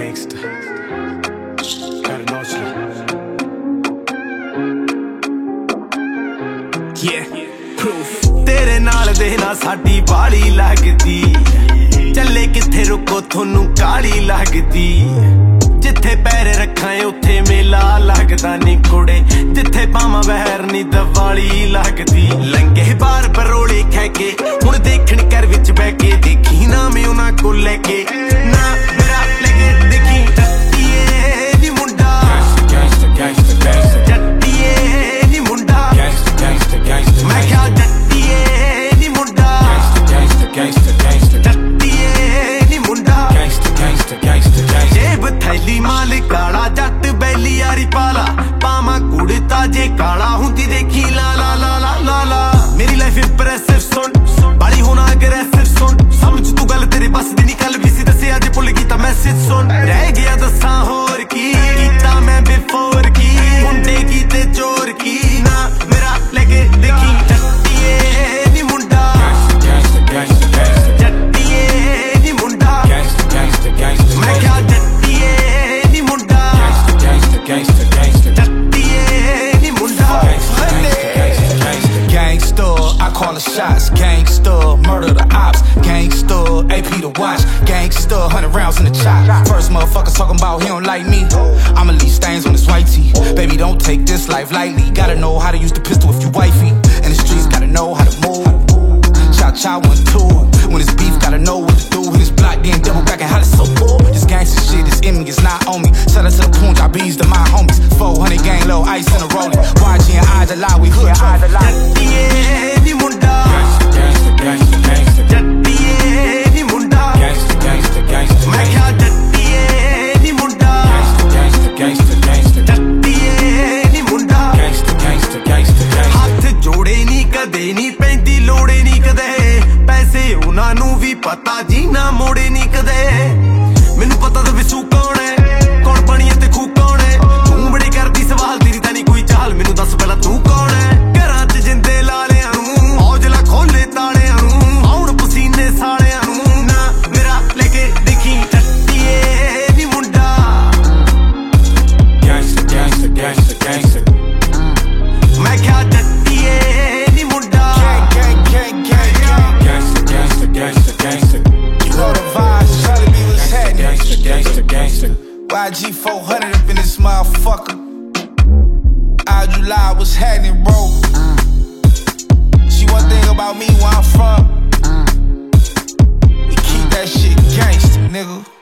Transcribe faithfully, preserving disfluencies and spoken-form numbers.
gangster. Gotta know you. Yeah, proof. तेरे नाल दे ना साडी बाली लगदी, चले किथे रुको थोनू काली लगदी। जिथे पैर रखां उत्थे मेला लगदा नी कुड़े, जिथे पावां बहर नी दवाली लगदी। लंघे बार बरोले खैके हुण देखण घर विच बैठ के, देखी ना मैं उन्हां को लैके ना मेरा लगे देखी। जट्टिए नी मुंडा गैंगस्टर गैंगस्टर गैंगस्टर, जट्टिए नी मुंडा गैंगस्टर गैंगस्टर गैंगस्टर। मैं क्या जट्टिए नी मुंडा गैंगस्टर गैंगस्टर गैंगस्टर, जट्टिए नी मुंडा गैंगस्टर गैंगस्टर गैंगस्टर गैंगस्टर। जेब थैली माल काला, जट बैली यारी पाला, पामा कुड़ता जे काला हुंदी देखी ला ला ला ला ला ला। मेरी लाइफ इंप्रेसिव सुन, बाली होना अग्रेसिव सुन, समझ तू गल तेरे बस दी नी। कल भी सी दसे अज भुल गई तां मैसेज सुन, रह गया दसां होर की कीता मैं बिफोर की, मुंडे की ते चोर की ना मेरा लगे देखी। जट्टिए नी मुंडा गैंगस्टर गैंगस्टर गैंगस्टर, जट्टिए नी मुंडा गैंगस्टर गैंगस्टर गैंगस्टर। मैं क्या जट्टिए नी मुंडा गैंगस्टर गैंगस्टर गैंगस्टर, जट्टिए नी मुंडा gangster gangster gangster. Gangster, I call the shots. Gangster, murder the ops. Gangster, A P to watch. Gangster, hundred rounds in the chop. First motherfucker talking about he don't like me, I'ma leave stains on his white tee. Baby, don't take this life lightly. Gotta know how to use the pistol if you wifey. In the streets, gotta know how to move. Cha cha one two. When it's beef, gotta know what to do. When it's block, then double back and holla so cool. This gangster shit is in me, it's not on me. Shout out to the Punjabis, to my homies. four hundred gang, low ice in a rolling. Y G and I, the lie, we hood trophy. Jattiye ni munda gangster gangster gangster, jattiye ni munda gangster gangster gangster। मैं क्या जट्टिए नी मुंडा gangster gangster gangster, जट्टिए नी मुंडा gangster gangster gangster gangster। हाथ जोड़े नी कदे नी पैंदी लोड़े नी कदे, पैसे उन्हां नू भी पता जी ना मोड़े नी कदे। मैनू पता तो विसू कौन है, कौन बनी ते खूह कौन है। तू बड़ी करदी सवाल, तेरी तां नी कोई चाल, मैनू दस पहला तू कौन है। घरां च जिंदे लालियां नू औजला खोले तालियां नू, आउण पसीने सालियां नू ना मेरा लेके देखी। जट्टिए नी मुंडा गैंगस्टर गैंगस्टर गैंगस्टर गैंगस्टर। मैं क्या जट्टिए नी मुंडा gangster gangster gangster gangster। You know the vibes, Charlie B was happening. Gangster gangster gangster, Y G four hundred up in this motherfucker. Al July was happening, bro. See one thing about me, where I'm from, we keep that shit gangster, nigga.